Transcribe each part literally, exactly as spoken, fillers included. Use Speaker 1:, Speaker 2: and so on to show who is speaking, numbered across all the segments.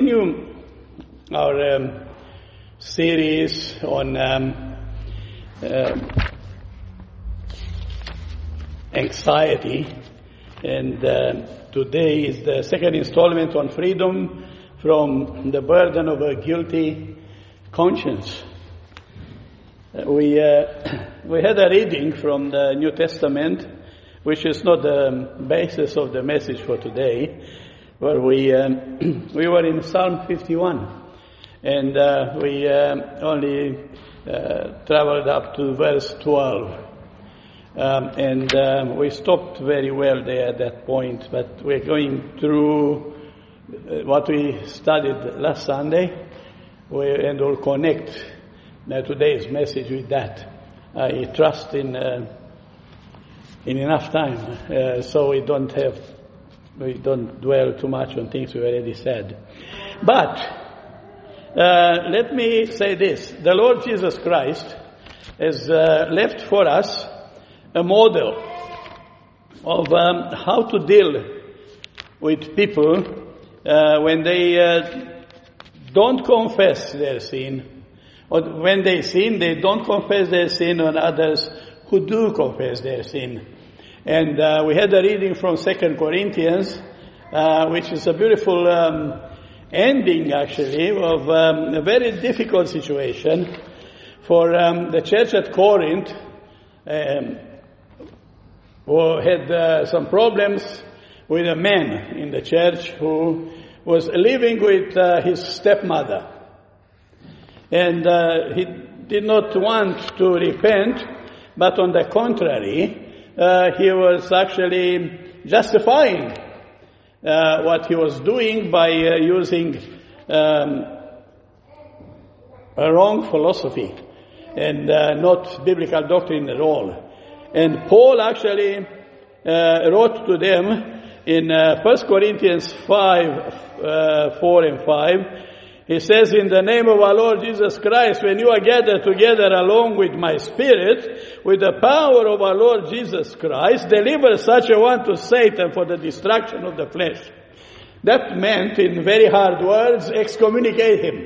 Speaker 1: continue our um, series on um, uh, anxiety, and uh, today is the second installment on freedom from the burden of a guilty conscience. Uh, we uh, we had a reading from the New Testament, which is not the basis of the message for today, where we um, we were in Psalm fifty-one, and uh, we um, only uh, traveled up to verse twelve, um, and um, we stopped very well there at that point. But we're going through what we studied last Sunday, we, and we'll connect uh, today's message with that. I trust in uh, in enough time, uh, so we don't have. We don't dwell too much on things we already said. But uh, let me say this. The Lord Jesus Christ has uh, left for us a model of um, how to deal with people uh, when they uh, don't confess their sin. Or when they sin, they don't confess their sin on others who do confess their sin. And uh, we had a reading from Second Corinthians, uh, which is a beautiful um, ending, actually, of um, a very difficult situation for um, the church at Corinth, um, who had uh, some problems with a man in the church who was living with uh, his stepmother. And uh, he did not want to repent, but on the contrary, Uh, he was actually justifying uh, what he was doing by uh, using um, a wrong philosophy and uh, not biblical doctrine at all. And Paul actually uh, wrote to them in uh, First Corinthians five, uh, four and five, he says, "In the name of our Lord Jesus Christ, when you are gathered together along with my spirit, with the power of our Lord Jesus Christ, deliver such a one to Satan for the destruction of the flesh." That meant, in very hard words, excommunicate him.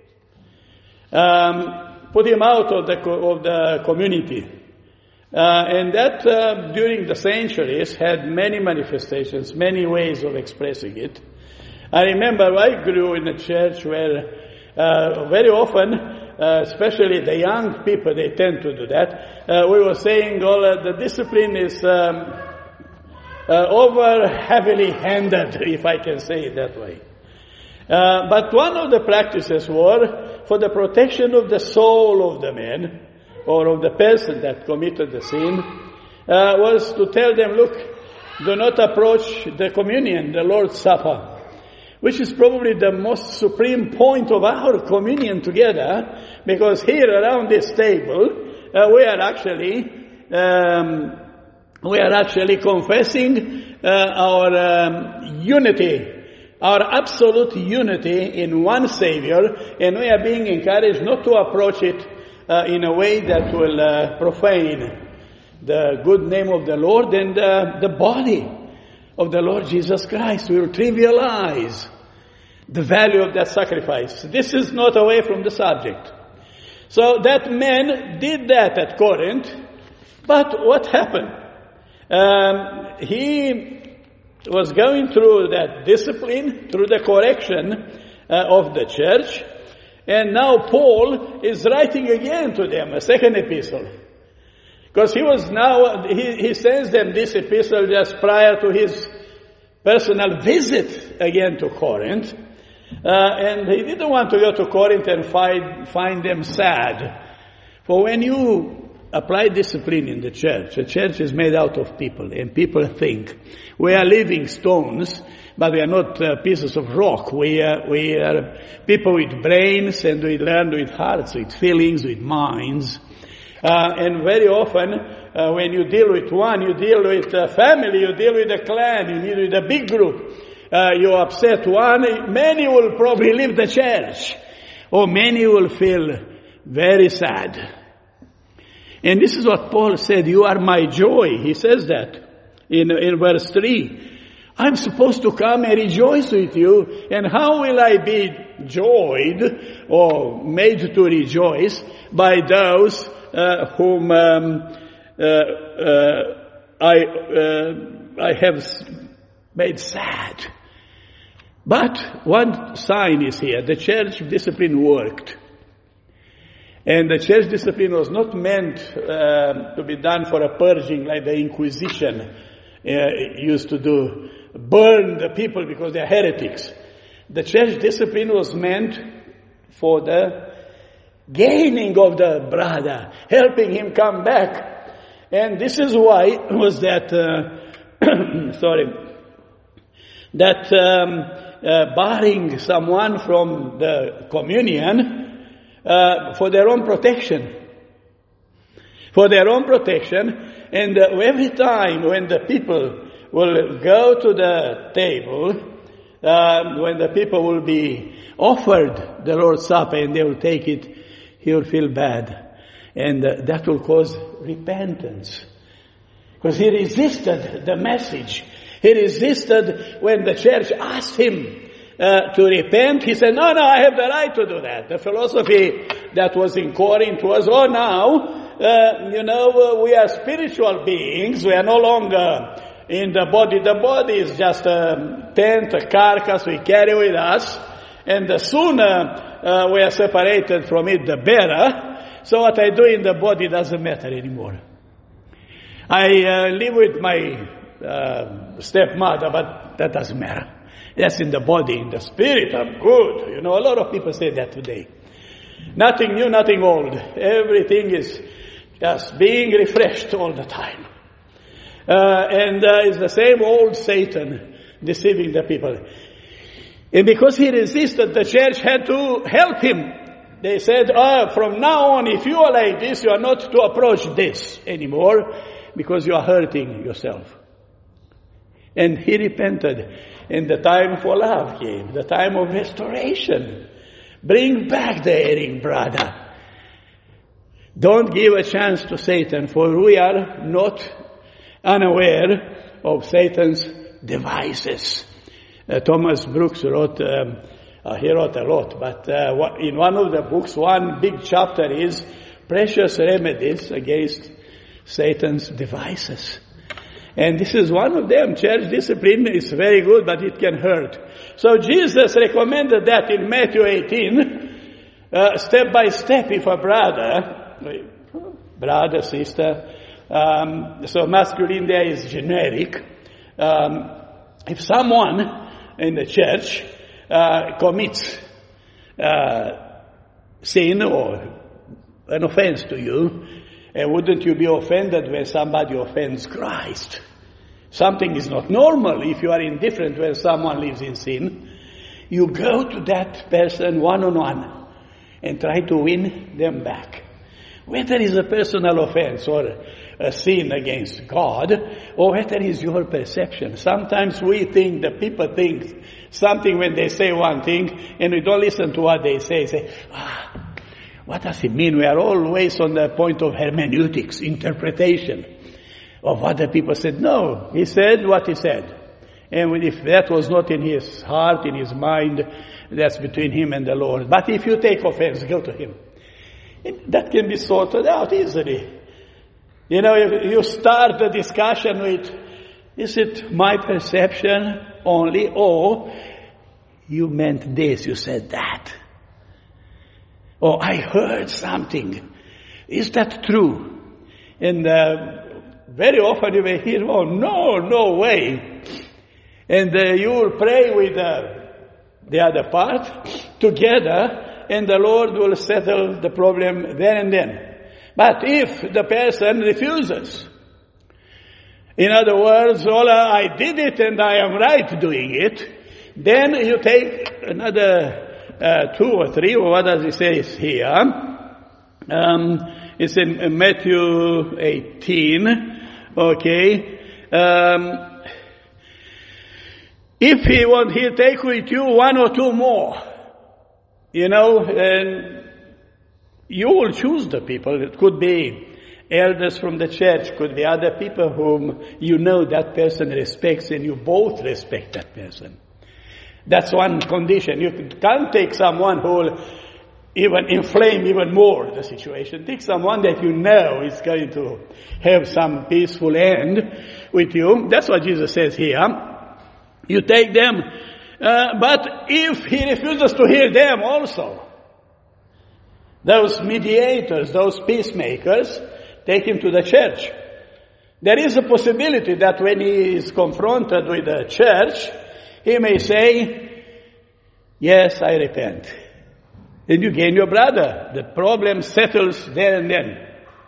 Speaker 1: Um, put him out of the, of the community. Uh, and that, uh, during the centuries, had many manifestations, many ways of expressing it. I remember I grew in a church where uh, very often, uh, especially the young people, they tend to do that. Uh, we were saying, oh, uh, the discipline is um, uh, over heavily handed, if I can say it that way. Uh, but one of the practices were for the protection of the soul of the man, or of the person that committed the sin, uh, was to tell them, look, do not approach the communion, the Lord's Supper, which is probably the most supreme point of our communion together, because here around this table, uh, we are actually, um, we are actually confessing uh, our um, unity, our absolute unity in one Savior, and we are being encouraged not to approach it uh, in a way that will uh, profane the good name of the Lord and uh, the body of the Lord Jesus Christ. We will trivialize the value of that sacrifice. This is not away from the subject. So that man did that at Corinth, but what happened? Um, he was going through that discipline, through the correction uh, of the church, and now Paul is writing again to them a second epistle. Because he was now, he, he sends them this epistle just prior to his personal visit again to Corinth. Uh, and he didn't want to go to Corinth and find, find them sad. For when you apply discipline in the church, the church is made out of people, and people think we are living stones, but we are not uh, pieces of rock. We are, we are people with brains, and we learn with hearts, with feelings, with minds. Uh, and very often, uh, when you deal with one, you deal with a family, you deal with a clan, you deal with a big group. Uh, you upset one, many will probably leave the church, or many will feel very sad. And this is what Paul said, "You are my joy." He says that in, in verse three. I'm supposed to come and rejoice with you, and how will I be joyed or made to rejoice by those uh, whom um, uh, uh, I uh, I have made sad? But one sign is here: the church discipline worked. And the church discipline was not meant uh, to be done for a purging like the Inquisition uh, used to do, burn the people because they're heretics. The church discipline was meant for the gaining of the brother, helping him come back. And this is why was that, uh, sorry, that um, uh, barring someone from the communion, Uh, for their own protection. For their own protection. And uh, every time when the people will go to the table, uh, when the people will be offered the Lord's Supper and they will take it, he will feel bad. And uh, that will cause repentance. Because he resisted the message. He resisted when the church asked him Uh, to repent. He said, no, no, I have the right to do that. The philosophy that was in Corinth was, oh, now, uh, you know, uh, we are spiritual beings. We are no longer in the body. The body is just a tent, a carcass we carry with us. And the sooner uh, we are separated from it, the better. So what I do in the body doesn't matter anymore. I uh, live with my uh, stepmother, but that doesn't matter. That's in the body. In the spirit, I'm good. You know, a lot of people say that today. Nothing new, nothing old. Everything is just being refreshed all the time. Uh, and uh, it's the same old Satan deceiving the people. And because he resisted, the church had to help him. They said, oh, from now on, if you are like this, you are not to approach this anymore because you are hurting yourself. And he repented. And the time for love came, the time of restoration. Bring back the erring brother. Don't give a chance to Satan, for we are not unaware of Satan's devices. Uh, Thomas Brooks wrote, um, uh, he wrote a lot, but uh, in one of the books, one big chapter is Precious Remedies Against Satan's Devices. And this is one of them. Church discipline is very good, but it can hurt. So Jesus recommended that in Matthew eighteen, uh, step by step, if a brother, brother, sister, um, so masculine there is generic. Um, if someone in the church uh, commits uh, sin or an offense to you, and wouldn't you be offended when somebody offends Christ? Something is not normal if you are indifferent when someone lives in sin. You go to that person one-on-one and try to win them back. Whether it's a personal offense or a sin against God, or whether it's your perception. Sometimes we think, the people think something when they say one thing, and we don't listen to what they say. Say, ah, what does it mean? We are always on the point of hermeneutics, interpretation of what the people said. No, he said what he said. And if that was not in his heart, in his mind, that's between him and the Lord. But if you take offense, go to him. And that can be sorted out easily. You know, if you start the discussion with, is it my perception only, or you meant this, you said that? Oh, I heard something. Is that true? And uh, very often you may hear, oh, no, no way. And uh, you will pray with uh, the other part together, and the Lord will settle the problem then and then. But if the person refuses, in other words, oh, I did it and I am right doing it, then you take another Uh, two or three, or what does it say here? Um, it's in Matthew eighteen, okay. Um, if he want, he'll take with you one or two more, you know, and you will choose the people. It could be Elders from the church could be other people whom you know that person respects and you both respect that person. That's one condition. You can't take someone who will even inflame even more the situation. Take someone that you know is going to have some peaceful end with you. That's what Jesus says here. You take them, uh, but if he refuses to hear them also, those mediators, those peacemakers, take him to the church. There is a possibility that when he is confronted with the church, he may say, yes, I repent. And you gain your brother. The problem settles there and then.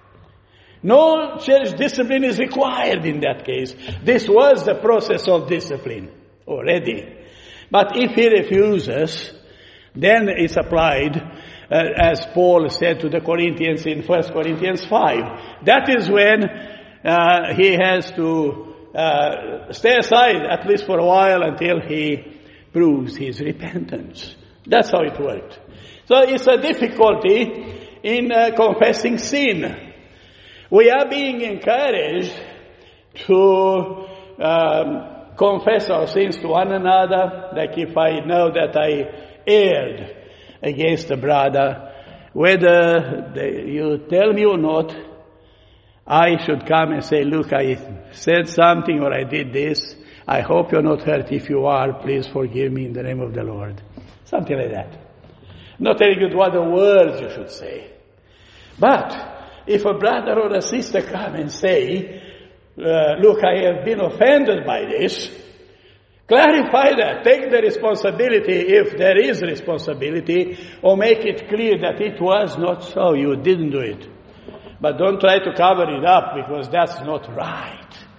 Speaker 1: No church discipline is required in that case. This was the process of discipline already. But if he refuses, then it's applied, uh, as Paul said to the Corinthians in First Corinthians five. That is when uh, he has to uh, stay aside, at least for a while, until he proves his repentance. That's how it worked. So it's a difficulty in uh, confessing sin. We are being encouraged to um, confess our sins to one another. Like if I know that I erred against a brother, whether they, you tell me or not, I should come and say, look, I said something or I did this. I hope you're not hurt. If you are, please forgive me in the name of the Lord. Something like that. Not telling you what the words you should say. But if a brother or a sister come and say, uh, look, I have been offended by this, clarify that. Take the responsibility if there is responsibility, or make it clear that it was not so. You didn't do it. But don't try to cover it up, because that's not right.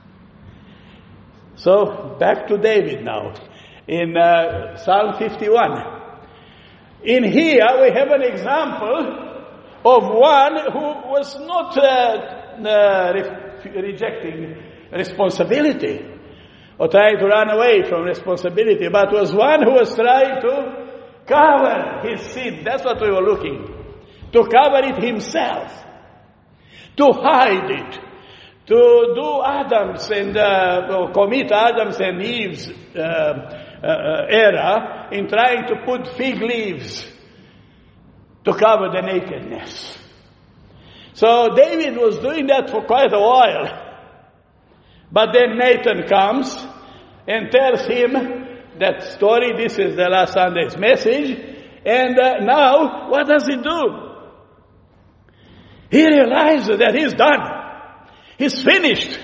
Speaker 1: So, back to David now. In uh, Psalm fifty-one. In here we have an example of one who was not uh, uh, re- rejecting responsibility or trying to run away from responsibility, but was one who was trying to cover his sin. That's what we were looking. To cover it himself. To hide it. To do Adam's and uh, commit Adam's and Eve's uh, Uh, era in trying to put fig leaves to cover the nakedness. So David was doing that for quite a while. But then Nathan comes and tells him that story. This is the last Sunday's message. And uh, now, what does he do? He realizes that he's done. He's finished.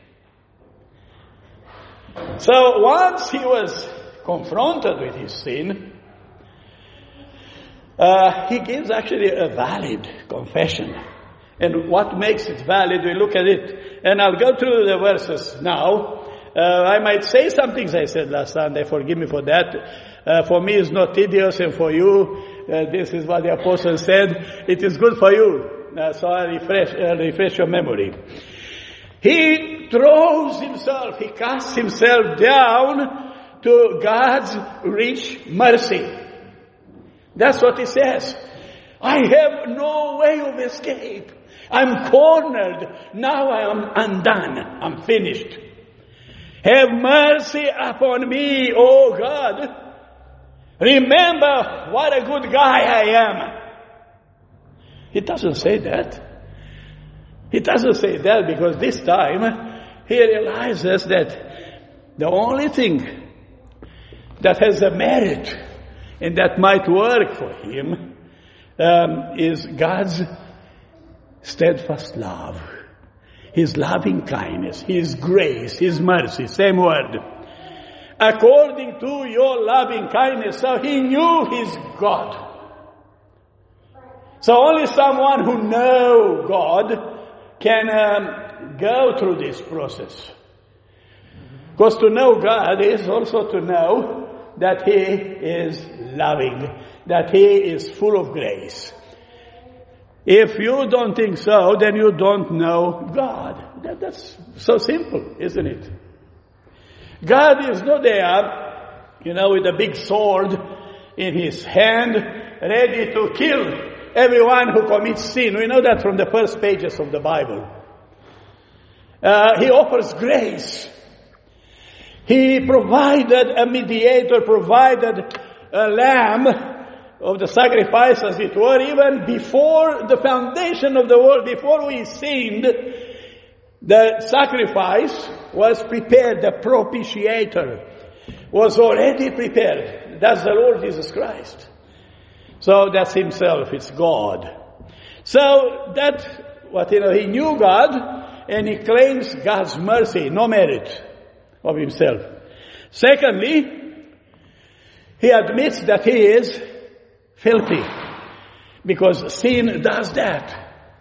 Speaker 1: So once he was confronted with his sin, uh, he gives actually a valid confession. And what makes it valid, we look at it. And I'll go through the verses now. Uh, I might say some things I said last Sunday, forgive me for that. Uh, for me it's not tedious, and for you, uh, this is what the apostle said, it is good for you. Uh, so I refresh, uh, refresh your memory. He throws himself, he casts himself down to God's rich mercy. That's what he says. I have no way of escape. I'm cornered. Now I am undone. I'm finished. Have mercy upon me, O God. Remember what a good guy I am. He doesn't say that. He doesn't say that because this time he realizes that the only thing that has a merit and that might work for him um, is God's steadfast love, His loving kindness, His grace, His mercy, same word. According to your loving kindness. So he knew his God. So only someone who knows God can um, go through this process. Because to know God is also to know that He is loving, that He is full of grace. If you don't think so, then you don't know God. That, that's so simple, isn't it? God is not there, you know, with a big sword in His hand, ready to kill everyone who commits sin. We know that from the first pages of the Bible. Uh, he offers grace. He provided a mediator, provided a lamb of the sacrifice, as it were, even before the foundation of the world, before we sinned. The sacrifice was prepared, the propitiator was already prepared. That's the Lord Jesus Christ. So that's himself, it's God. So that, what you know, he knew God, and he claims God's mercy, no merit of himself. Secondly, he admits that he is filthy, because sin does that.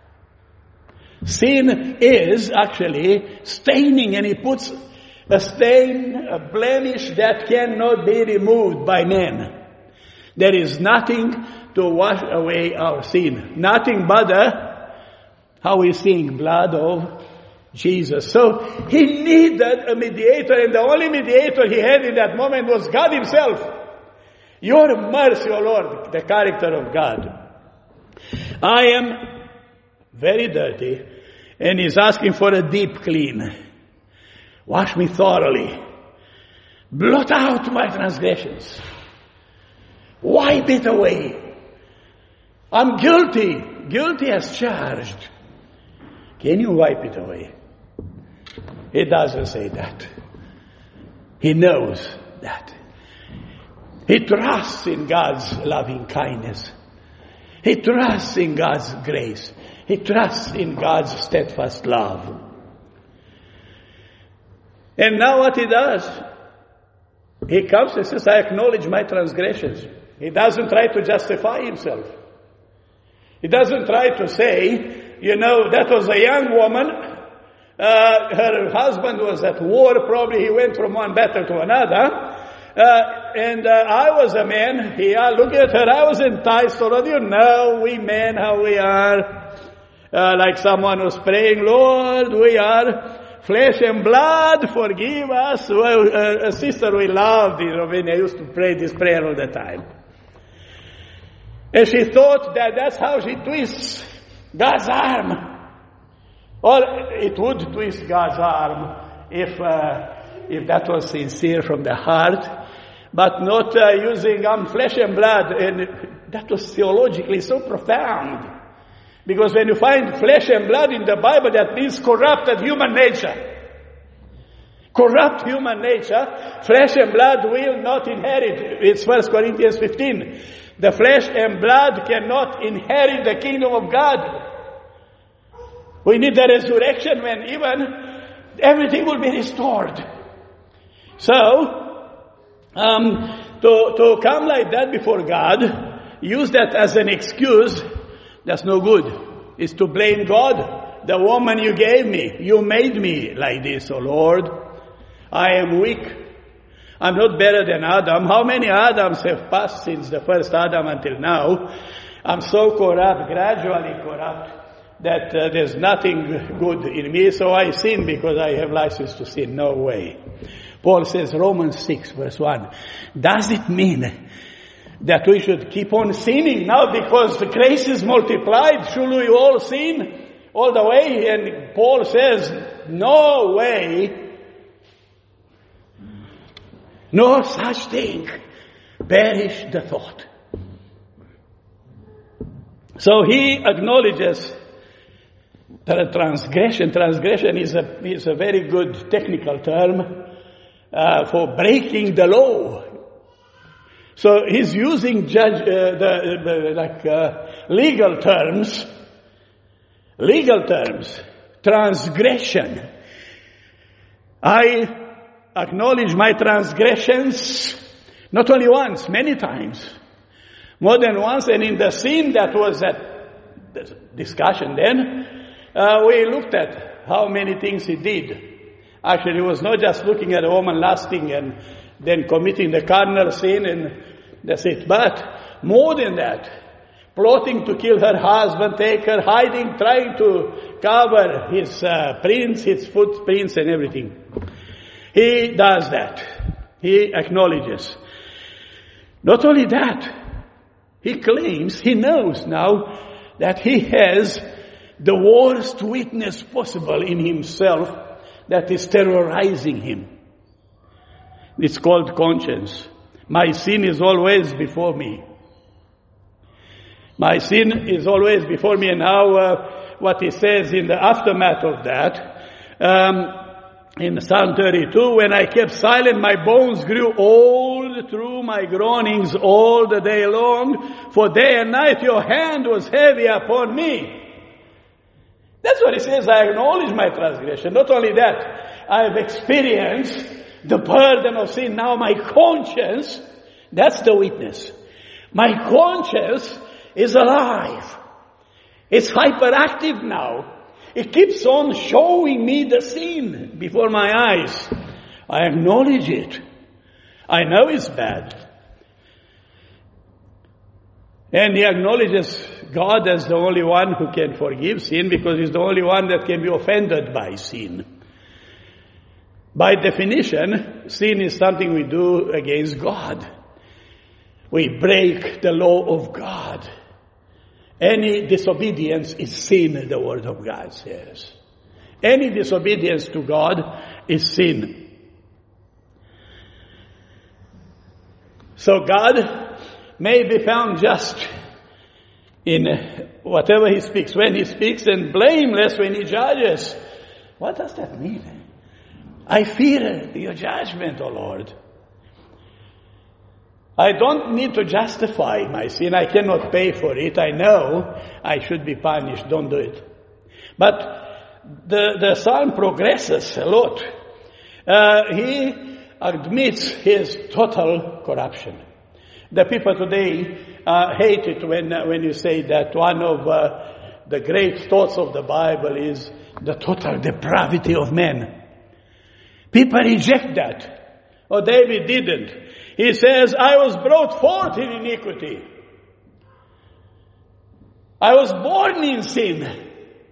Speaker 1: Sin is actually staining, and he puts a stain, a blemish that cannot be removed by man. There is nothing to wash away our sin. Nothing but the, how we sing, blood of Jesus. So he needed a mediator, and the only mediator he had in that moment was God himself. Your mercy, O Lord, the character of God. I am very dirty, and he's asking for a deep clean. Wash me thoroughly. Blot out my transgressions. Wipe it away. I'm guilty. Guilty as charged. Can you wipe it away? He doesn't say that. He knows that. He trusts in God's loving kindness. He trusts in God's grace. He trusts in God's steadfast love. And now what he does, he comes and says, I acknowledge my transgressions. He doesn't try to justify himself. He doesn't try to say, you know, that was a young woman. Uh, her husband was at war. Probably he went from one battle to another. Uh, and uh, I was a man. Yeah, look at her. I was enticed already. You know, we men, how we are. Uh, like someone was praying, Lord, we are flesh and blood, forgive us. Well, uh, a sister we loved in Romania used to pray this prayer all the time. And she thought that that's how she twists God's arm. Or it would twist God's arm if uh, if that was sincere from the heart, but not uh, using um, flesh and blood. And that was theologically so profound. Because when you find flesh and blood in the Bible, that means corrupted human nature. Corrupt human nature, flesh and blood will not inherit. It's First Corinthians fifteen. The flesh and blood cannot inherit the kingdom of God. We need the resurrection when even everything will be restored. So, um, to, to come like that before God, use that as an excuse, that's no good. It's to blame God. The woman you gave me, you made me like this, oh Lord. I am weak. I'm not better than Adam. How many Adams have passed since the first Adam until now? I'm so corrupt, gradually corrupt, that uh, there's nothing good in me, so I sin because I have license to sin. No way. Paul says, Romans six, verse one, does it mean that we should keep on sinning now because the grace is multiplied? Should we all sin all the way? And Paul says, no way. No such thing. Perish the thought. So he acknowledges that transgression, transgression is a, is a very good technical term uh, for breaking the law. So he's using judge, uh, the, the like uh, legal terms, legal terms, transgression. I acknowledge my transgressions, not only once, many times, more than once. And in the scene that was at the discussion then, uh, we looked at how many things he did. Actually, he was not just looking at a woman lusting and then committing the carnal sin and that's it. But more than that, plotting to kill her husband, take her, hiding, trying to cover his uh, prints, his footprints and everything. He does that. He acknowledges. Not only that, He claims, he knows now that he has the worst witness possible in himself that is terrorizing him. It's called conscience. My sin is always before me. My sin is always before me. And now uh, what he says in the aftermath of that, um, in Psalm thirty-two, when I kept silent, my bones grew old through my groanings all the day long. For day and night your hand was heavy upon me. That's what he says. I acknowledge my transgression. Not only that, I have experienced the burden of sin. Now my conscience, that's the witness. My conscience is alive. It's hyperactive now. It keeps on showing me the sin before my eyes. I acknowledge it. I know it's bad. And he acknowledges God as the only one who can forgive sin, because he's the only one that can be offended by sin. By definition, sin is something we do against God. We break the law of God. Any disobedience is sin, the Word of God says. Any disobedience to God is sin. So God may be found just in whatever he speaks, when he speaks, and blameless when he judges. What does that mean? I fear your judgment, O Lord. I don't need to justify my sin. I cannot pay for it. I know I should be punished. Don't do it. But the, the psalm progresses a lot. Uh, he admits his total corruption. The people today uh, hate it when, uh, when you say that one of uh, the great thoughts of the Bible is the total depravity of men. People reject that. Oh, David didn't. He says, I was brought forth in iniquity. I was born in sin.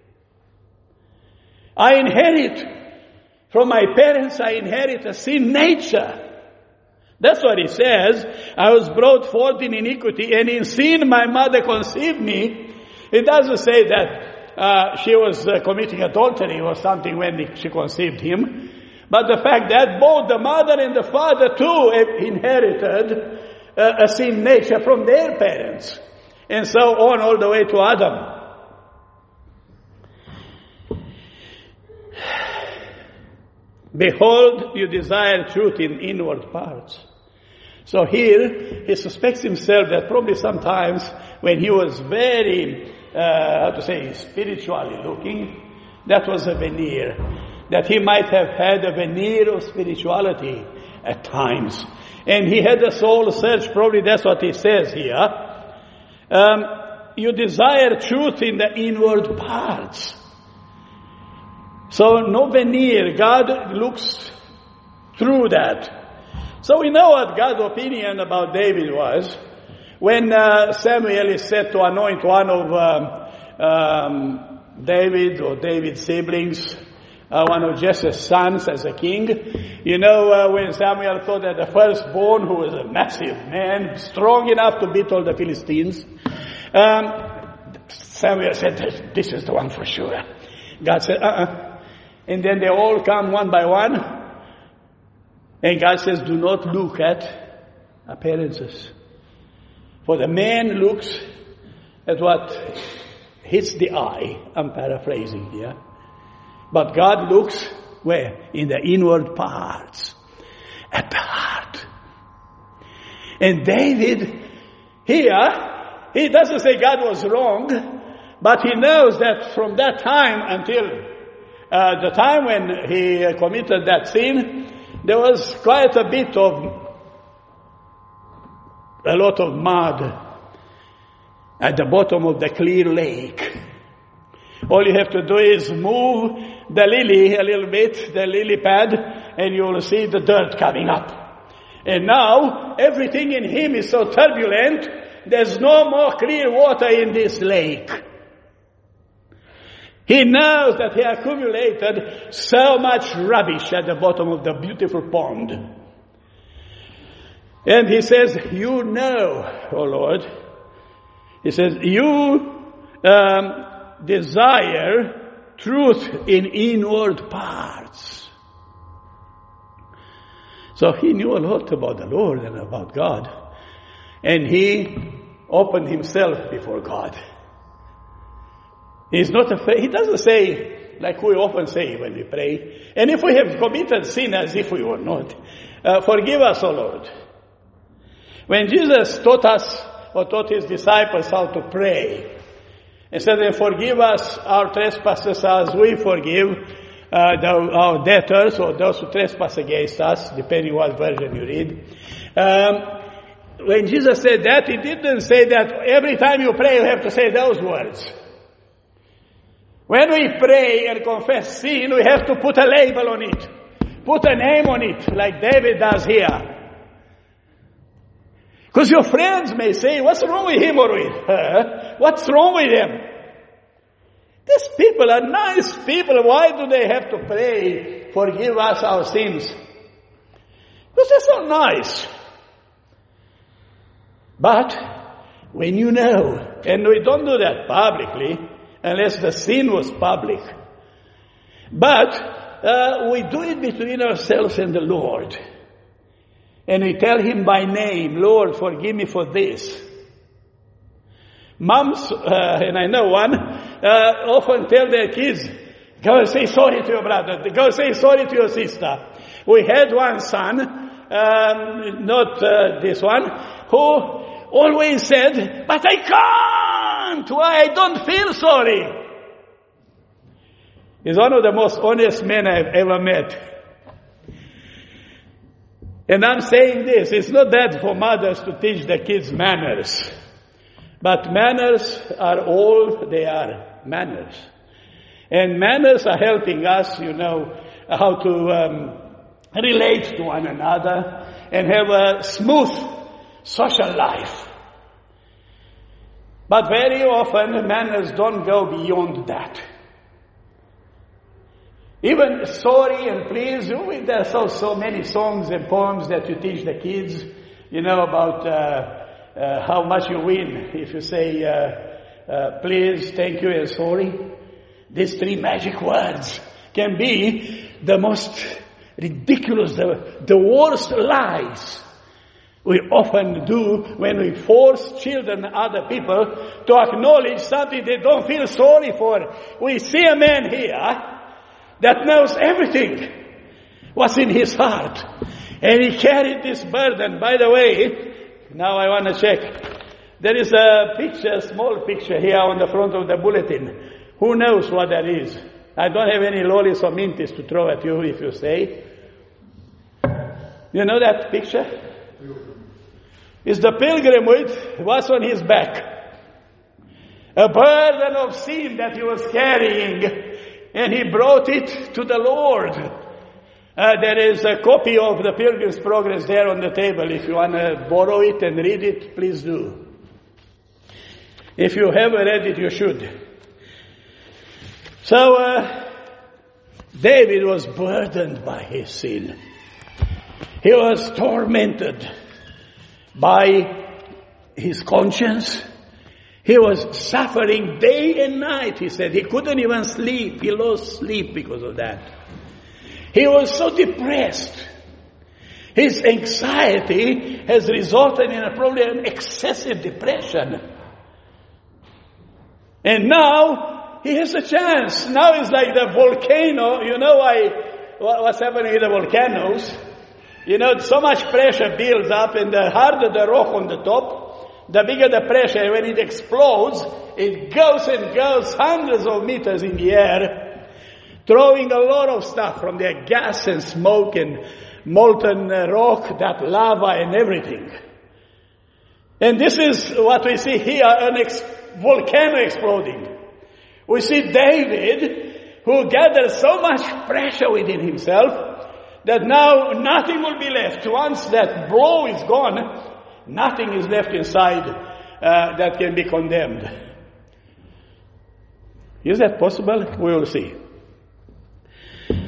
Speaker 1: I inherit from my parents, I inherit a sin nature. That's what he says. I was brought forth in iniquity, and in sin my mother conceived me. It doesn't say that uh, she was uh, committing adultery or something when she conceived him. But the fact that both the mother and the father too inherited uh, a sin nature from their parents. And so on all the way to Adam. Behold, you desire truth in inward parts. So here, he suspects himself that probably sometimes when he was very, uh, how to say, spiritually looking, that was a veneer. That he might have had a veneer of spirituality at times. And he had a soul search, probably that's what he says here. Um, you desire truth in the inward parts. So no veneer, God looks through that. So we know what God's opinion about David was. When uh, Samuel is set to anoint one of um, um, David or David's siblings, Uh, one of Jesse's sons as a king. You know, uh, when Samuel thought that the firstborn, who was a massive man, strong enough to beat all the Philistines, um, Samuel said, this is the one for sure. God said, uh-uh. And then they all come one by one. And God says, do not look at appearances. For the man looks at what hits the eye. I'm paraphrasing here. But God looks where? In the inward parts. At the heart. And David, here, he doesn't say God was wrong, but he knows that from that time until uh, the time when he uh, committed that sin, there was quite a bit of, a lot of mud at the bottom of the clear lake. All you have to do is move the lily a little bit, the lily pad, and you will see the dirt coming up. And now, everything in him is so turbulent, there's no more clear water in this lake. He knows that he accumulated so much rubbish at the bottom of the beautiful pond. And he says, you know, O Lord, He says, you um, desire truth in inward parts. So he knew a lot about the Lord and about God. And he opened himself before God. He's not afraid. He doesn't say, like we often say when we pray, and if we have committed sin as if we were not, uh, forgive us, O Lord. When Jesus taught us, or taught his disciples how to pray, and said, and forgive us our trespasses as we forgive uh, the, our debtors, or those who trespass against us, depending what version you read. Um, when Jesus said that, he didn't say that every time you pray you have to say those words. When we pray and confess sin, we have to put a label on it. Put a name on it, like David does here. Because your friends may say, what's wrong with him or with her? What's wrong with them? These people are nice people. Why do they have to pray, forgive us our sins? Because they're so nice. But when you know, and we don't do that publicly, unless the sin was public. But uh, we do it between ourselves and the Lord. And we tell him by name, Lord, forgive me for this. Moms, uh, and I know one, uh, often tell their kids, go say sorry to your brother, go say sorry to your sister. We had one son, um, not uh, this one, who always said, but I can't, why, I don't feel sorry. He's one of the most honest men I've ever met. And I'm saying this, it's not that for mothers to teach the kids manners. But manners are all they are, manners. And manners are helping us, you know, how to um, relate to one another and have a smooth social life. But very often manners don't go beyond that. Even sorry and please, there are so, so many songs and poems that you teach the kids, you know, about uh, uh, how much you win if you say uh, uh, please, thank you and sorry. These three magic words can be the most ridiculous, the, the worst lies we often do when we force children, other people, to acknowledge something they don't feel sorry for. We see a man here that knows everything, what's in his heart. And he carried this burden. By the way, now I want to check. There is a picture, a small picture here on the front of the bulletin. Who knows what that is? I don't have any lollies or minties to throw at you if you say. You know that picture? It's the pilgrim with what's on his back. A burden of sin that he was carrying. And he brought it to the Lord. Uh, there is a copy of the Pilgrim's Progress there on the table. If you want to borrow it and read it, please do. If you haven't read it, you should. So, uh, David was burdened by his sin. He was tormented by his conscience. He was suffering day and night, he said. He couldn't even sleep. He lost sleep because of that. He was so depressed. His anxiety has resulted in a probably an excessive depression. And now he has a chance. Now it's like the volcano. You know why, what's happening with the volcanoes? You know, so much pressure builds up, and the harder the rock on the top, the bigger the pressure. When it explodes, it goes and goes hundreds of meters in the air, throwing a lot of stuff from there, gas and smoke and molten uh, rock, that lava and everything. And this is what we see here, an ex- volcano exploding. We see David, who gathered so much pressure within himself, that now nothing will be left. Once that blow is gone, nothing is left inside uh, that can be condemned. Is that possible? We will see.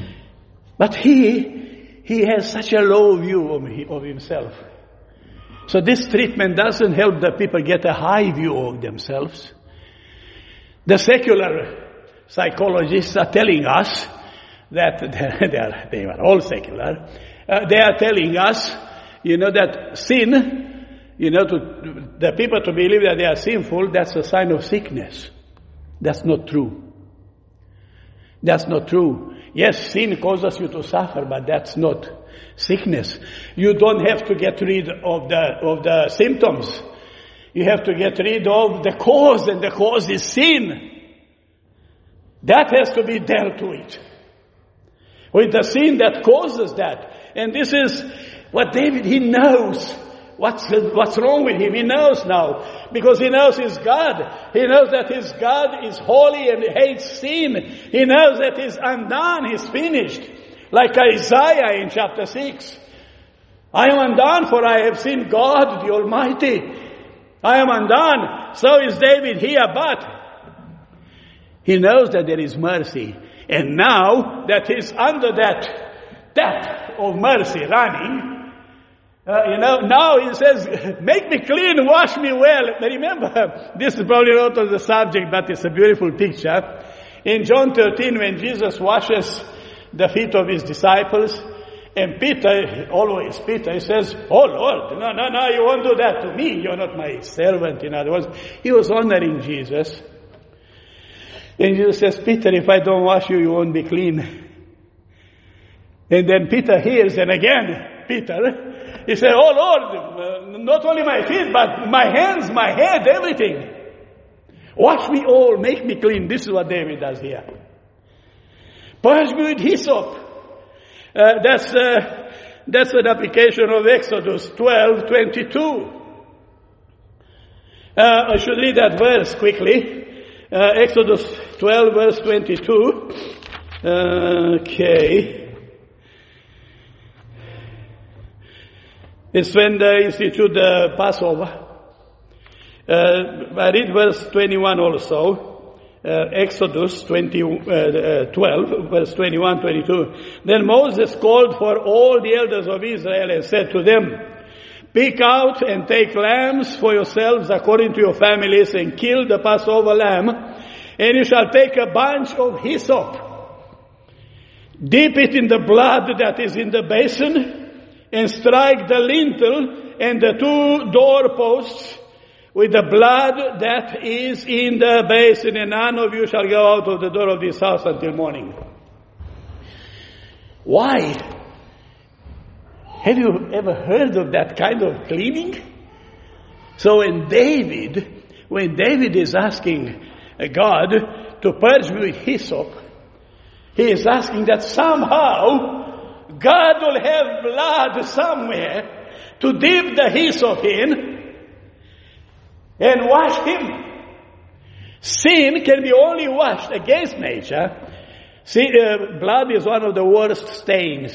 Speaker 1: But he, he has such a low view of, of himself. So this treatment doesn't help the people get a high view of themselves. The secular psychologists are telling us that they are, they are all secular. Uh, they are telling us, you know, that sin, you know, to the people to believe that they are sinful, that's a sign of sickness. That's not true. That's not true. Yes, sin causes you to suffer, but that's not sickness. You don't have to get rid of the of the symptoms. You have to get rid of the cause, and the cause is sin. That has to be dealt with. With the sin that causes that. And this is what David, he knows what's, what's wrong with him. He knows now. Because he knows his God. He knows that his God is holy and hates sin. He knows that he's undone, he's finished. Like Isaiah in chapter six. I am undone, for I have seen God the Almighty. I am undone. So is David here, but he knows that there is mercy. And now that he's under that depth of mercy running, uh, you know, now he says, make me clean, wash me well. But remember, this is probably not on the subject, but it's a beautiful picture. In John thirteen, when Jesus washes the feet of his disciples, and Peter, always Peter, he says, oh Lord, no, no, no, you won't do that to me. You're not my servant. In other words, he was honoring Jesus. And Jesus says, Peter, if I don't wash you, you won't be clean. And then Peter hears, and again, Peter, he said, oh Lord, not only my feet, but my hands, my head, everything. Wash me all, make me clean. This is what David does here. Purge me with hyssop. Uh, that's, uh, that's an application of Exodus twelve twenty-two. Uh, I should read that verse quickly. Uh, Exodus twelve, verse twenty-two. Uh, okay. It's when they institute the Passover. Uh, I read verse twenty-one also. Uh, Exodus twenty, uh, twelve, verse twenty-one, twenty-two. Then Moses called for all the elders of Israel and said to them, pick out and take lambs for yourselves according to your families, and kill the Passover lamb, and you shall take a bunch of hyssop. Dip it in the blood that is in the basin, and strike the lintel and the two doorposts with the blood that is in the basin, and none of you shall go out of the door of this house until morning. Why? Have you ever heard of that kind of cleaning? So when David, when David is asking God to purge me with hyssop, he is asking that somehow God will have blood somewhere to dip the hyssop in and wash him. Sin can be only washed against nature. See, uh, blood is one of the worst stains.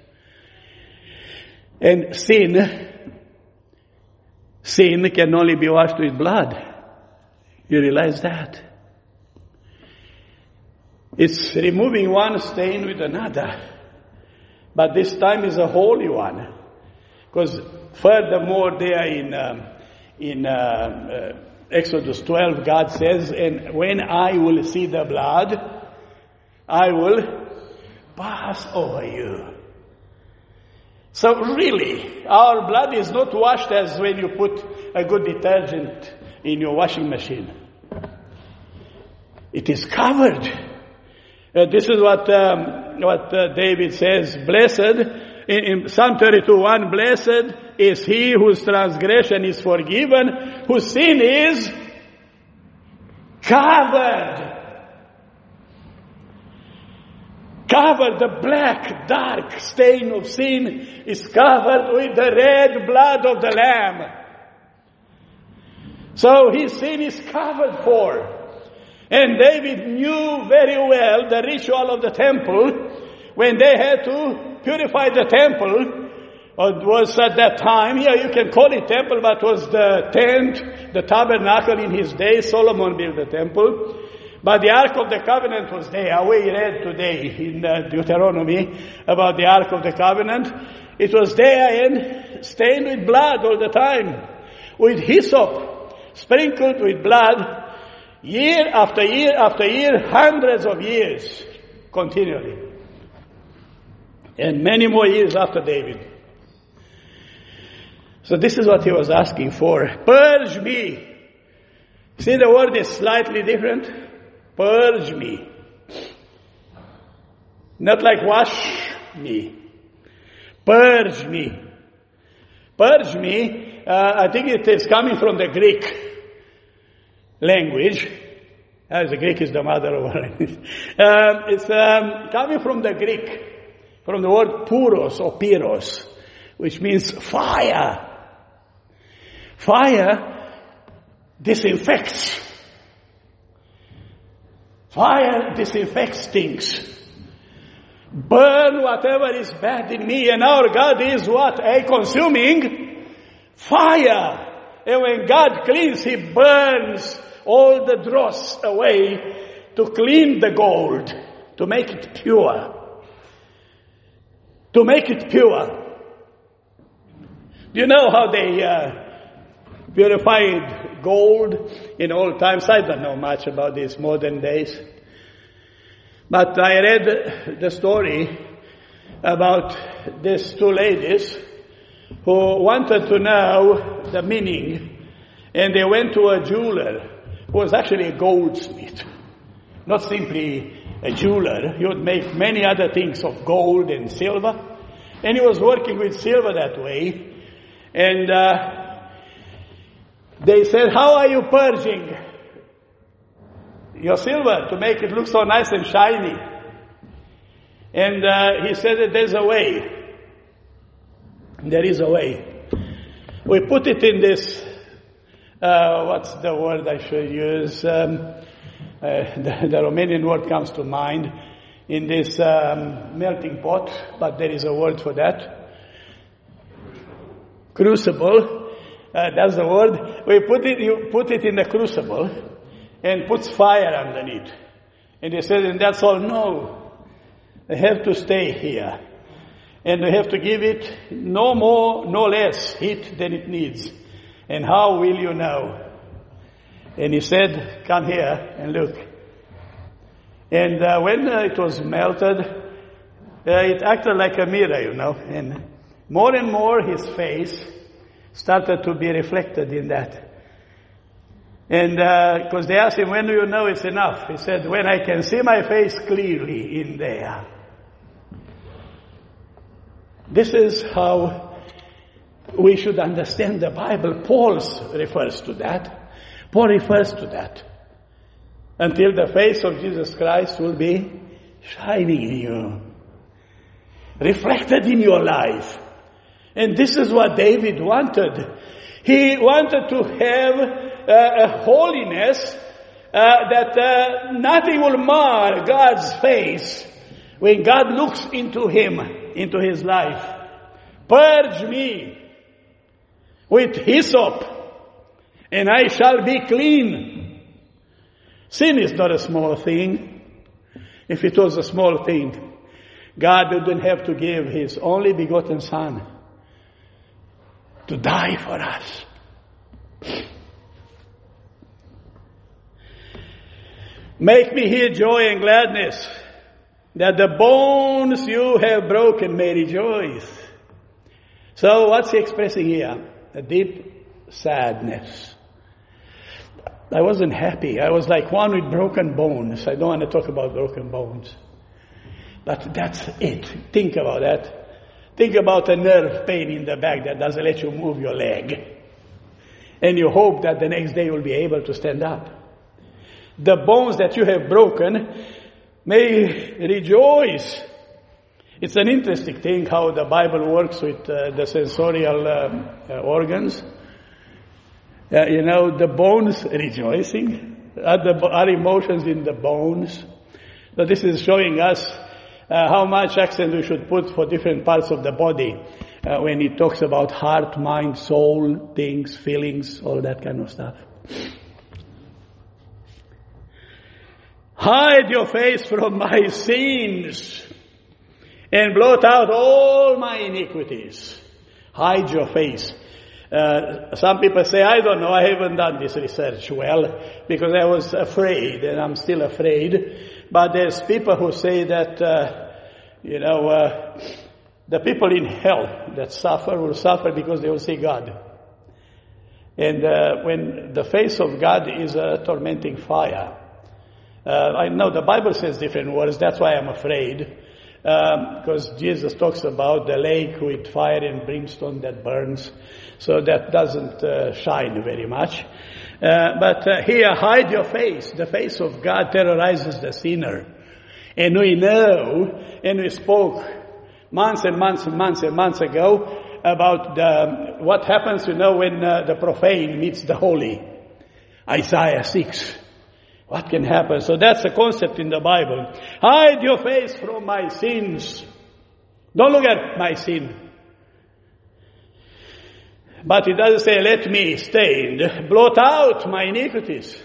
Speaker 1: And sin, sin can only be washed with blood. You realize that? It's removing one stain with another. But this time is a holy one. Because furthermore there in, um, in uh, uh, Exodus twelve, God says, and when I will see the blood, I will pass over you. So really, our blood is not washed as when you put a good detergent in your washing machine. It is covered. Uh, this is what um, what uh, David says, blessed, in, in Psalm thirty-two one, blessed is he whose transgression is forgiven, whose sin is covered. Covered, the black, dark stain of sin is covered with the red blood of the Lamb. So his sin is covered for. And David knew very well the ritual of the temple when they had to purify the temple. It was at that time, yeah, you can call it temple, but it was the tent, the tabernacle in his day. Solomon built the temple. But the Ark of the Covenant was there. We read today in uh, Deuteronomy about the Ark of the Covenant. It was there and stained with blood all the time, with hyssop, sprinkled with blood, year after year after year, hundreds of years, continually. And many more years after David. So this is what he was asking for. Purge me. See, the word is slightly different. Purge me. Not like wash me. Purge me. Purge me, uh, I think it is coming from the Greek language. As the Greek is the mother of all language. Um, it's um, coming from the Greek, from the word puros or pyros, which means fire. Fire disinfects. Fire disinfects things. Burn whatever is bad in me. And our God is what? A consuming fire. And when God cleans, He burns all the dross away to clean the gold, to make it pure. To make it pure. Do you know how they uh, purified gold in old times? I don't know much about these modern days. But I read the story about these two ladies who wanted to know the meaning, and they went to a jeweler who was actually a goldsmith, not simply a jeweler. He would make many other things of gold and silver, and he was working with silver that way. And uh, they said, "How are you purging your silver to make it look so nice and shiny?" And uh, he said that there's a way. There is a way. We put it in this, uh, what's the word I should use? Um, uh, the, the Romanian word comes to mind. In this um, melting pot, but there is a word for that. Crucible. Uh, that's the word. We put it, you put it in the crucible and puts fire underneath. And they said, and that's all. No. They have to stay here. And they have to give it no more, no less heat than it needs. And how will you know? And he said, come here and look. And uh, when uh, it was melted, uh, it acted like a mirror, you know. And more and more his face started to be reflected in that. And because uh, they asked him, when do you know it's enough? He said, when I can see my face clearly in there. This is how we should understand the Bible. Paul refers to that. Paul refers to that. Until the face of Jesus Christ will be shining in you, reflected in your life. And this is what David wanted. He wanted to have uh, a holiness uh, that uh, nothing will mar God's face when God looks into him, into his life. Purge me with hyssop, and I shall be clean. Sin is not a small thing. If it was a small thing, God wouldn't have to give His only begotten Son to die for us. Make me hear joy and gladness, that the bones you have broken may rejoice. So what's he expressing here? A deep sadness. I wasn't happy. I was like one with broken bones. I don't want to talk about broken bones. But that's it. Think about that. Think about a nerve pain in the back that doesn't let you move your leg. And you hope that the next day you'll be able to stand up. The bones that you have broken may rejoice. It's an interesting thing how the Bible works with uh, the sensorial uh, uh, organs. Uh, you know, the bones rejoicing, are, the, are emotions in the bones. So this is showing us uh, how much accent we should put for different parts of the body uh, when he talks about heart, mind, soul, things, feelings, all that kind of stuff. hide your face from my sins and blot out all my iniquities. Hide your face. Uh, some people say, I don't know, I haven't done this research well because I was afraid and I'm still afraid. But there's people who say that, uh, you know, uh, the people in hell that suffer will suffer because they will see God. And uh, when the face of God is a tormenting fire, uh, I know the Bible says different words, that's why I'm afraid. Um, because Jesus talks about the lake with fire and brimstone that burns, so that doesn't uh, shine very much. Uh, but uh, here, hide your face. The face of God terrorizes the sinner. And we know, and we spoke months and months and months and months ago about the, what happens, you know, when uh, the profane meets the holy. Isaiah six. What can happen? So that's a concept in the Bible. Hide your face from my sins. Don't look at my sin. But it doesn't say, let me stained. Blot out my iniquities.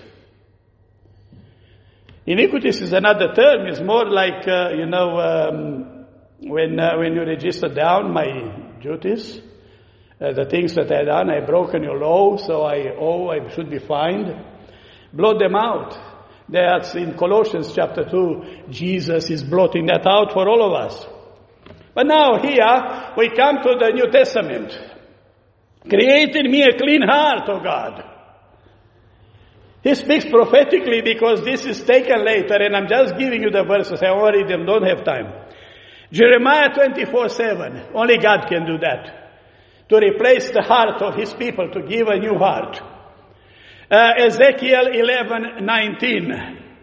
Speaker 1: Iniquities is another term. It's more like, uh, you know, um, when uh, when you register down my duties, uh, the things that I done, I broken your law, so I owe, I should be fined. Blot them out. That's in Colossians chapter two. Jesus is blotting that out for all of us. But now here, we come to the New Testament. Create in me a clean heart, O God. He speaks prophetically because this is taken later, and I'm just giving you the verses. I won't read them, don't have time. Jeremiah twenty-four seven. Only God can do that. To replace the heart of his people, to give a new heart. Uh, Ezekiel eleven nineteen.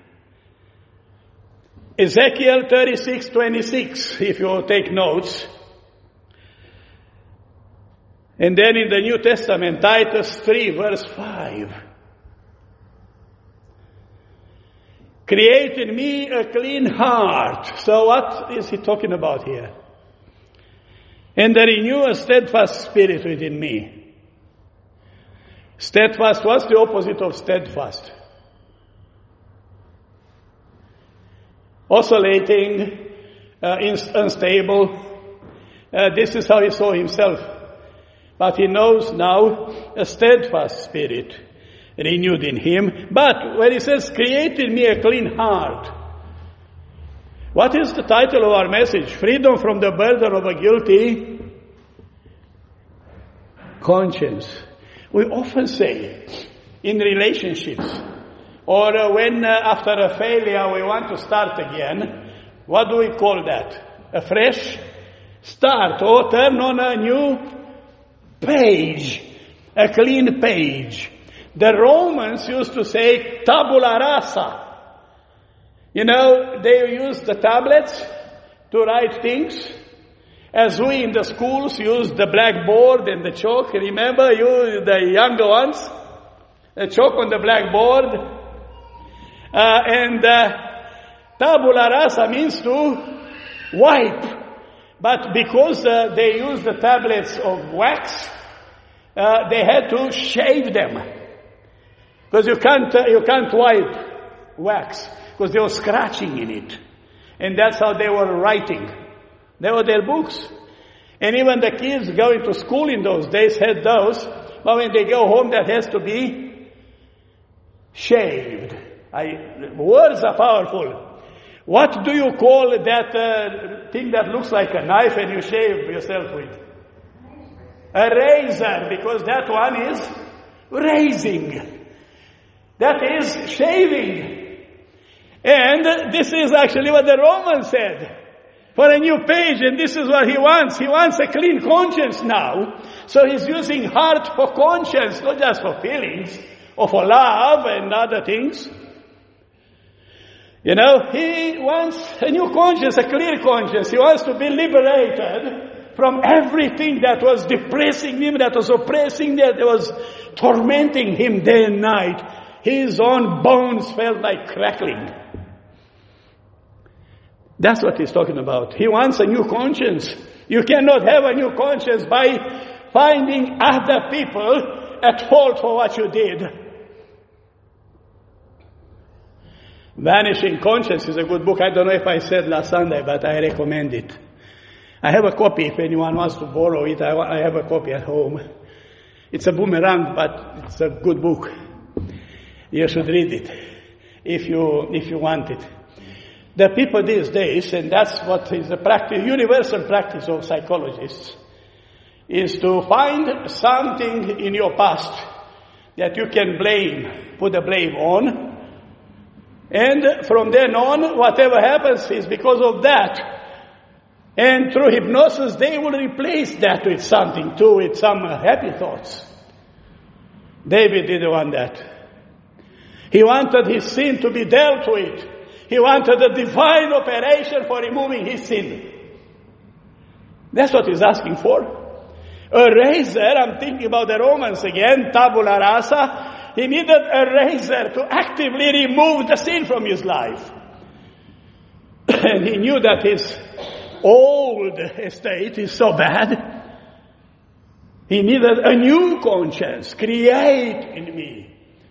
Speaker 1: Ezekiel thirty-six twenty-six, if you will take notes. And then in the New Testament, Titus three verse five. Create in me a clean heart. So what is he talking about here? And renew a steadfast spirit within me. Steadfast, what's the opposite of steadfast? Oscillating, uh, unstable. Uh, this is how he saw himself. But he knows now a steadfast spirit renewed in him. But when he says, create in me a clean heart, what is the title of our message? Freedom from the burden of a guilty conscience. We often say in relationships, or uh, when uh, after a failure we want to start again, what do we call that? A fresh start, or turn on a new page, a clean page. The Romans used to say tabula rasa. You know, they used the tablets to write things. As we in the schools use the blackboard and the chalk, remember you, the younger ones, the chalk on the blackboard. Uh, and uh, tabula rasa means to wipe. But because uh, they used the tablets of wax, uh, they had to shave them. Because you can't, uh, you can't wipe wax, because they were scratching in it. And that's how they were writing. They were their books. And even the kids going to school in those days had those. But when they go home, that has to be shaved. I, words are powerful. What do you call that uh, thing that looks like a knife and you shave yourself with? A razor, because that one is raising. That is shaving. And this is actually what the Romans said. For a new page, and this is what he wants. He wants a clean conscience now. So he's using heart for conscience, not just for feelings, or for love and other things. You know, he wants a new conscience, a clear conscience. He wants to be liberated from everything that was depressing him, that was oppressing, that was tormenting him day and night. His own bones felt like crackling. That's what he's talking about. He wants a new conscience. You cannot have a new conscience by finding other people at fault for what you did. Vanishing Conscience is a good book. I don't know if I said last Sunday, but I recommend it. I have a copy if anyone wants to borrow it. I, I have a copy at home. It's a boomerang, but it's a good book. You should read it if you if you want it. The people these days, and that's what is the practice, universal practice of psychologists, is to find something in your past that you can blame, put the blame on. And from then on, whatever happens is because of that. And through hypnosis, they will replace that with something too, with some happy thoughts. David didn't want that. He wanted his sin to be dealt with. He wanted a divine operation for removing his sin. That's what he's asking for. A razor, I'm thinking about the Romans again, tabula rasa. He needed a razor to actively remove the sin from his life. And he knew that his old estate is so bad. He needed a new conscience. Create in me.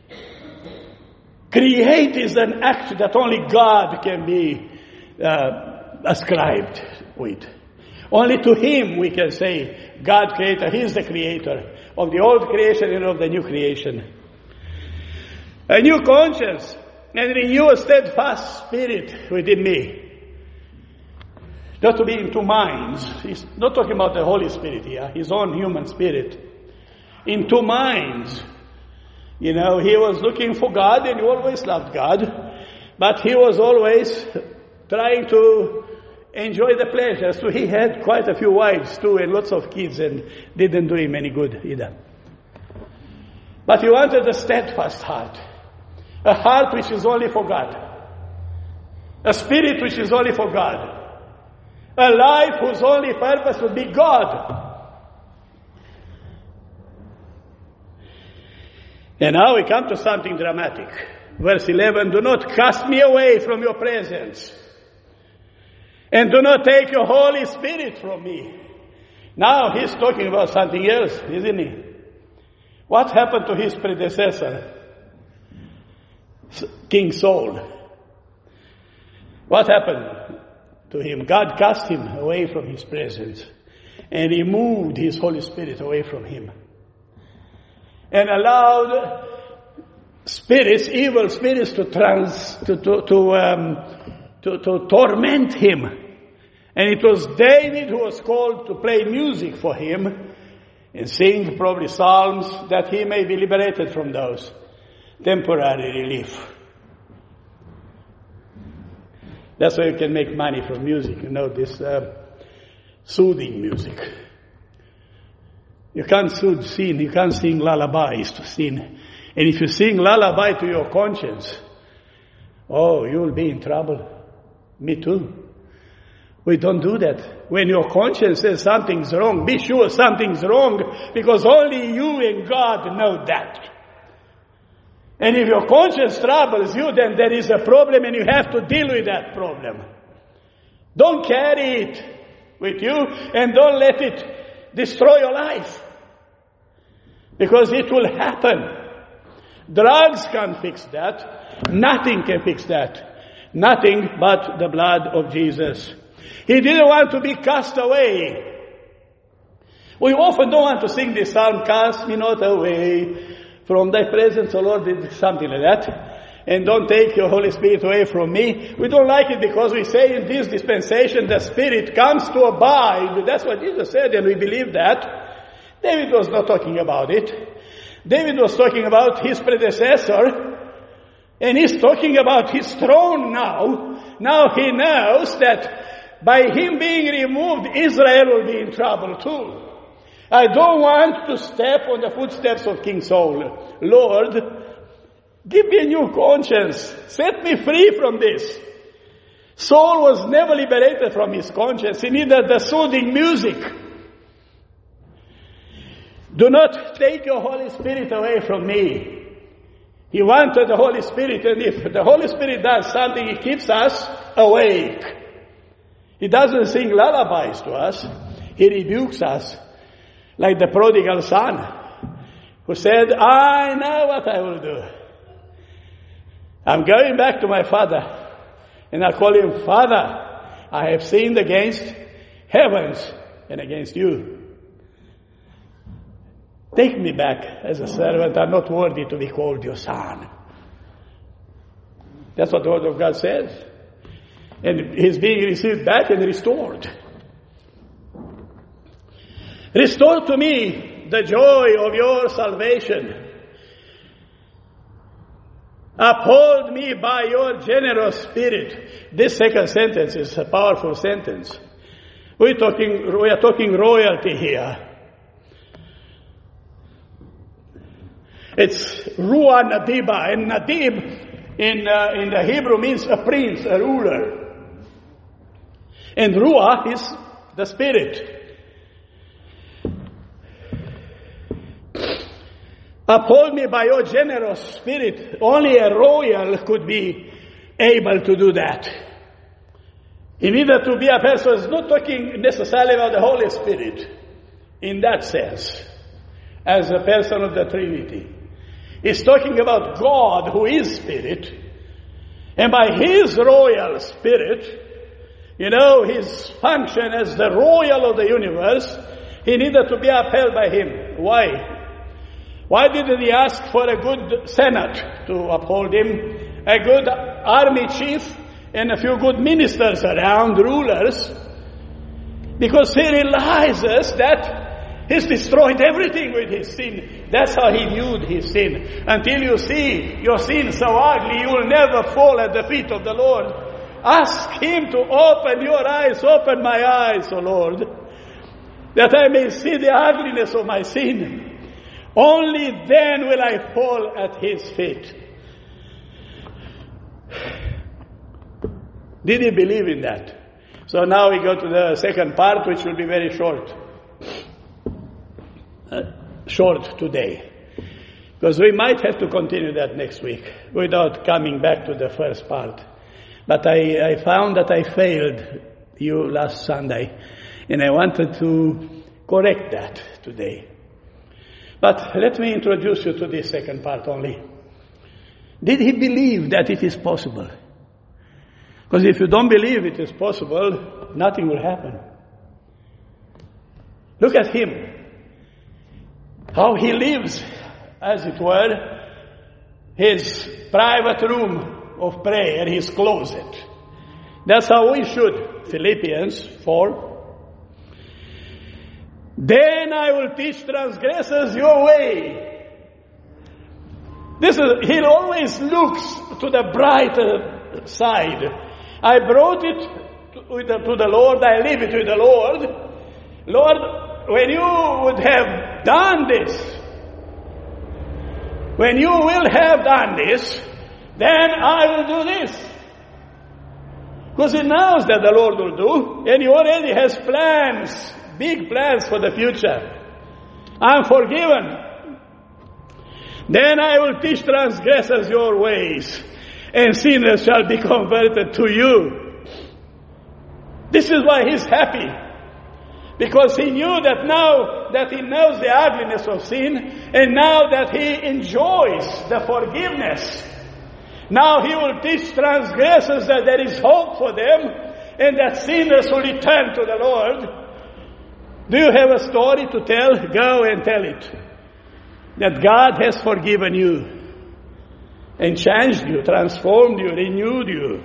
Speaker 1: Create is an act that only God can be uh, ascribed with. Only to Him we can say, God creator, He is the creator of the old creation and of the new creation. A new conscience and renew a steadfast spirit within me. Not to be in two minds. He's not talking about the Holy Spirit here, his own human spirit. In two minds. You know, he was looking for God and he always loved God. But he was always trying to enjoy the pleasures. So he had quite a few wives too and lots of kids and didn't do him any good either. But he wanted a steadfast heart. A heart which is only for God. A spirit which is only for God. A life whose only purpose would be God. And now we come to something dramatic. Verse eleven, do not cast me away from your presence. And do not take your Holy Spirit from me. Now he's talking about something else, isn't he? What happened to his predecessor? King Saul. What happened to him? God cast him away from his presence and removed his Holy Spirit away from him and allowed spirits, evil spirits, to trans to to to, um, to to torment him. And it was David who was called to play music for him and sing probably psalms that he may be liberated from those temporary relief. That's why you can make money from music, you know, this uh, soothing music. You can't soothe sin, you can't sing lullabies to sin. And if you sing lullaby to your conscience, oh, you'll be in trouble. Me too. We don't do that. When your conscience says something's wrong, be sure something's wrong, because only you and God know that. And if your conscience troubles you, then there is a problem and you have to deal with that problem. Don't carry it with you and don't let it destroy your life. Because it will happen. Drugs can't fix that. Nothing can fix that. Nothing but the blood of Jesus. He didn't want to be cast away. We often don't want to sing this psalm, cast me not away from thy presence, O Lord, something like that. And don't take your Holy Spirit away from me. We don't like it because we say in this dispensation the Spirit comes to abide. That's what Jesus said, and we believe that. David was not talking about it. David was talking about his predecessor. And he's talking about his throne now. Now he knows that by him being removed, Israel will be in trouble too. I don't want to step on the footsteps of King Saul. Lord, give me a new conscience. Set me free from this. Saul was never liberated from his conscience. He needed the soothing music. Do not take your Holy Spirit away from me. He wanted the Holy Spirit, and if the Holy Spirit does something, He keeps us awake. He doesn't sing lullabies to us. He rebukes us. Like the prodigal son, who said, I know what I will do. I'm going back to my father, and I call him, Father, I have sinned against heavens and against you. Take me back as a servant. I'm not worthy to be called your son. That's what the Word of God says. And he's being received back and restored. Restore to me the joy of your salvation. Uphold me by your generous spirit. This second sentence is a powerful sentence. We're talking, we are talking royalty here. It's Ruah Nadiba, and Nadib in, uh, in the Hebrew means a prince, a ruler. And Ruah is the spirit. Uphold me by your generous spirit. Only a royal could be able to do that. He needed to be a person who's not talking necessarily about the Holy Spirit in that sense, as a person of the Trinity. He's talking about God who is Spirit, and by His royal Spirit, you know, His function as the royal of the universe, He needed to be upheld by Him. Why? Why didn't He ask for a good senate to uphold Him, a good army chief, and a few good ministers around, rulers? Because He realizes that He's destroyed everything with His sin. That's how He viewed His sin. Until you see your sin so ugly, you will never fall at the feet of the Lord. Ask Him to open your eyes, open my eyes, O Lord, that I may see the ugliness of my sin. Only then will I fall at His feet. Did he believe in that? So now we go to the second part, which will be very short. Uh, short today. Because we might have to continue that next week without coming back to the first part. But I, I found that I failed you last Sunday, and I wanted to correct that today. But let me introduce you to this second part only. Did he believe that it is possible? Because if you don't believe it is possible, nothing will happen. Look at him. How he lives, as it were, his private room of prayer, his closet. That's how we should. Philippians four. Then I will teach transgressors your way. This is, he always looks to the brighter side. I brought it to, to the Lord, I leave it with the Lord. Lord, when you would have done this, when you will have done this, then I will do this. Because he knows that the Lord will do, and he already has plans. Big plans for the future. I'm forgiven. Then I will teach transgressors your ways, and sinners shall be converted to you. This is why he's happy. Because he knew that now that he knows the ugliness of sin, and now that he enjoys the forgiveness, now he will teach transgressors that there is hope for them, and that sinners will return to the Lord. Do you have a story to tell? Go and tell it. That God has forgiven you and changed you, transformed you, renewed you.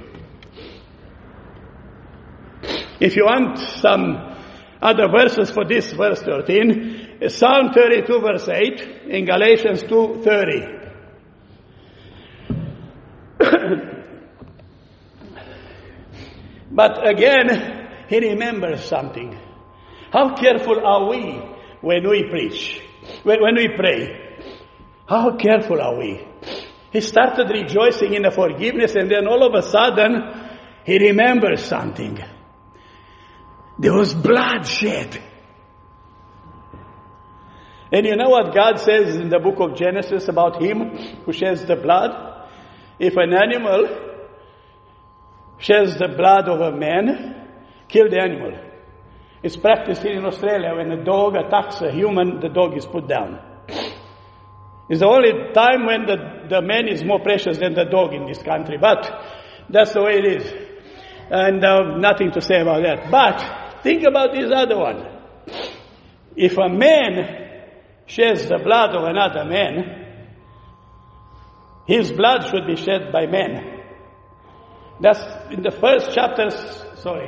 Speaker 1: If you want some other verses for this, verse thirteen, Psalm thirty-two, verse eight, in Galatians two thirty. But again, he remembers something. How careful are we when we preach, when, when we pray? How careful are we? He started rejoicing in the forgiveness, and then all of a sudden, he remembers something. There was blood shed. And you know what God says in the book of Genesis about him who sheds the blood? If an animal sheds the blood of a man, kill the animal. It's practiced here in Australia. When a dog attacks a human, the dog is put down. It's the only time when the the man is more precious than the dog in this country, but that's the way it is. And uh, nothing to say about that. But think about this other one. If a man sheds the blood of another man, his blood should be shed by men. That's in the first chapters, sorry.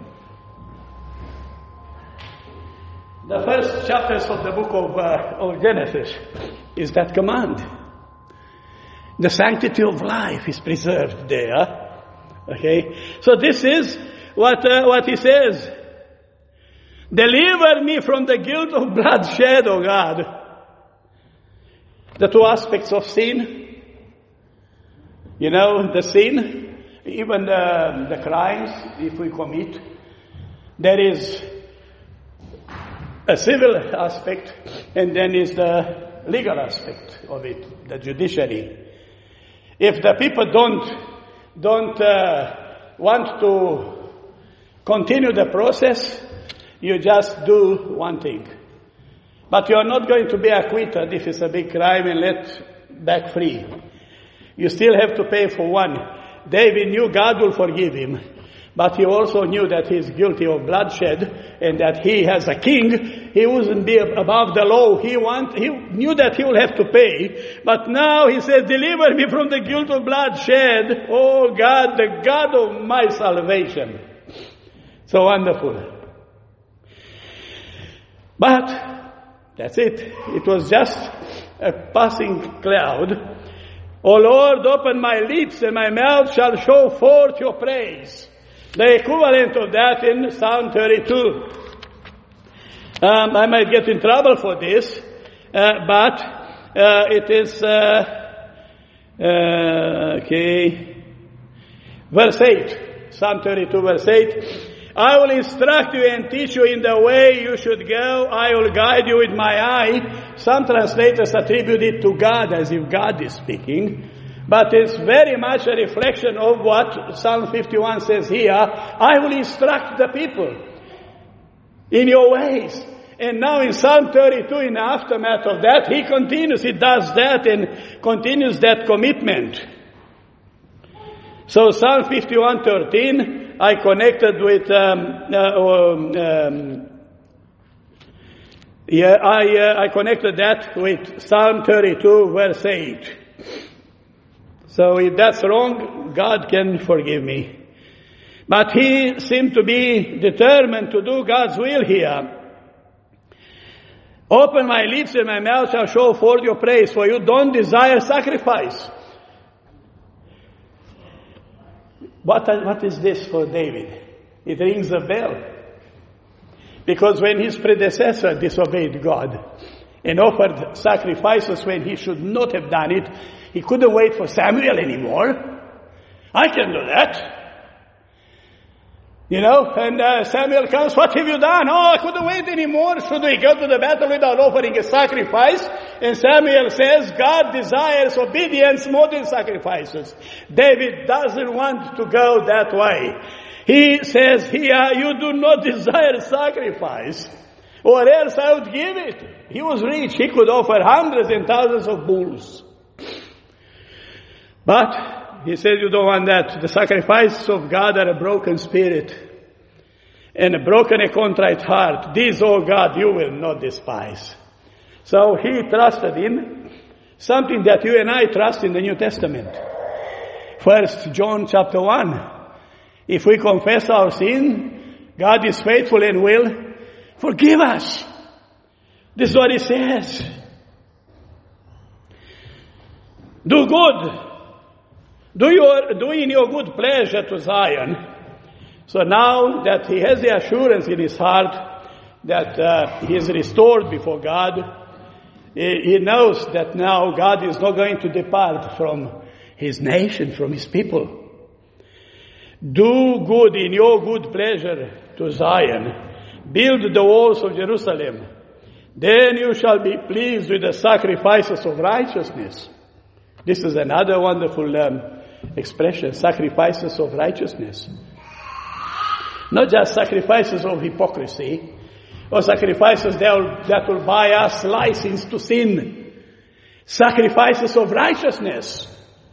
Speaker 1: The first chapters of the book of, uh, of Genesis is that command. The sanctity of life is preserved there. Okay? So this is what, uh, what he says. Deliver me from the guilt of bloodshed, O God. The two aspects of sin. You know, the sin, even the, the crimes, if we commit, there is a civil aspect, and then is the legal aspect of it, the judiciary. If the people don't don't uh, want to continue the process, you just do one thing. But you are not going to be acquitted if it's a big crime and let back free. You still have to pay for one. David knew God will forgive him, but he also knew that he is guilty of bloodshed and that he, as a king, he wouldn't be above the law. He want, he knew that he will have to pay, but now he says, deliver me from the guilt of bloodshed, oh God, the God of my salvation. So wonderful. But that's it. It was just a passing cloud. O Lord, open my lips and my mouth shall show forth your praise. The equivalent of that in Psalm thirty-two. Um, I might get in trouble for this, uh, but uh, it is, uh, uh, okay, verse eight. Psalm thirty-two, verse eight. I will instruct you and teach you in the way you should go. I will guide you with my eye. Some translators attribute it to God as if God is speaking. But it's very much a reflection of what Psalm fifty-one says here. I will instruct the people in your ways. And now in Psalm thirty-two, in the aftermath of that, he continues, he does that and continues that commitment. So Psalm fifty-one thirteen, I connected with, um, uh, um, yeah, I, uh, I connected that with Psalm thirty-two, verse eight. So if that's wrong, God can forgive me. But he seemed to be determined to do God's will here. Open my lips and my mouth shall show forth your praise, for you don't desire sacrifice. What, what is this for David? It rings a bell. Because when his predecessor disobeyed God and offered sacrifices when he should not have done it, he couldn't wait for Samuel anymore. I can do that. You know, and uh, Samuel comes, what have you done? Oh, I couldn't wait anymore. Should we go to the battle without offering a sacrifice? And Samuel says, God desires obedience more than sacrifices. David doesn't want to go that way. He says here, you do not desire sacrifice, or else I would give it. He was rich. He could offer hundreds and thousands of bulls. But he says you don't want that. The sacrifices of God are a broken spirit and a broken and contrite heart. These, oh God, you will not despise. So he trusted in something that you and I trust in the New Testament. First John chapter one. If we confess our sin, God is faithful and will forgive us. This is what he says. Do good. Do your, do in your good pleasure to Zion. So now that he has the assurance in his heart that uh, he is restored before God, he, he knows that now God is not going to depart from his nation, from his people. Do good in your good pleasure to Zion. Build the walls of Jerusalem. Then you shall be pleased with the sacrifices of righteousness. This is another wonderful um, expression, sacrifices of righteousness. Not just sacrifices of hypocrisy, or sacrifices that will, that will buy us license to sin. Sacrifices of righteousness.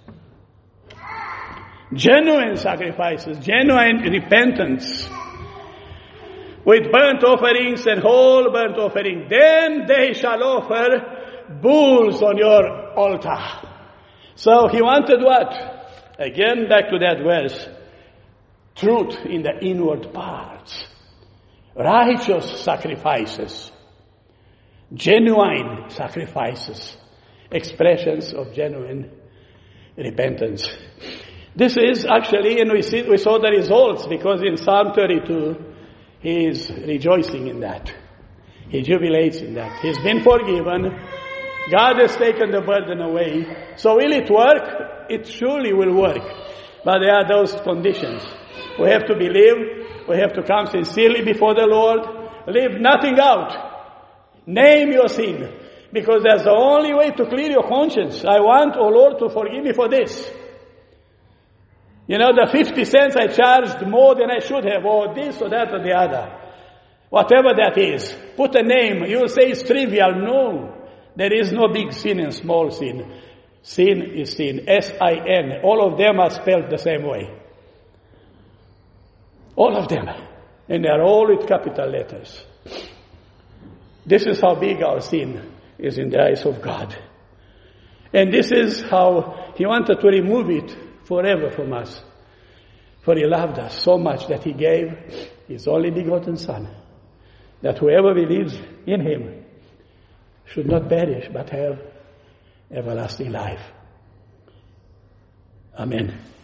Speaker 1: Genuine sacrifices, genuine repentance. With burnt offerings and whole burnt offering. Then they shall offer bulls on your altar. So he wanted what? Again, back to that verse. Truth in the inward parts. Righteous sacrifices. Genuine sacrifices. Expressions of genuine repentance. This is actually, and we see, we saw the results, because in Psalm thirty-two, he is rejoicing in that. He jubilates in that. He's been forgiven. God has taken the burden away. So will it work? It surely will work. But there are those conditions. We have to believe. We have to come sincerely before the Lord. Leave nothing out. Name your sin. Because that's the only way to clear your conscience. I want, oh Lord, to forgive me for this. You know, the fifty cents I charged more than I should have, or this or that or the other. Whatever that is. Put a name. You'll say it's trivial. No. There is no big sin and small sin. Sin is sin. S I N. All of them are spelled the same way. All of them. And they are all with capital letters. This is how big our sin is in the eyes of God. And this is how He wanted to remove it forever from us. For He loved us so much that He gave His only begotten Son, that whoever believes in Him should not perish but have everlasting life. Amen.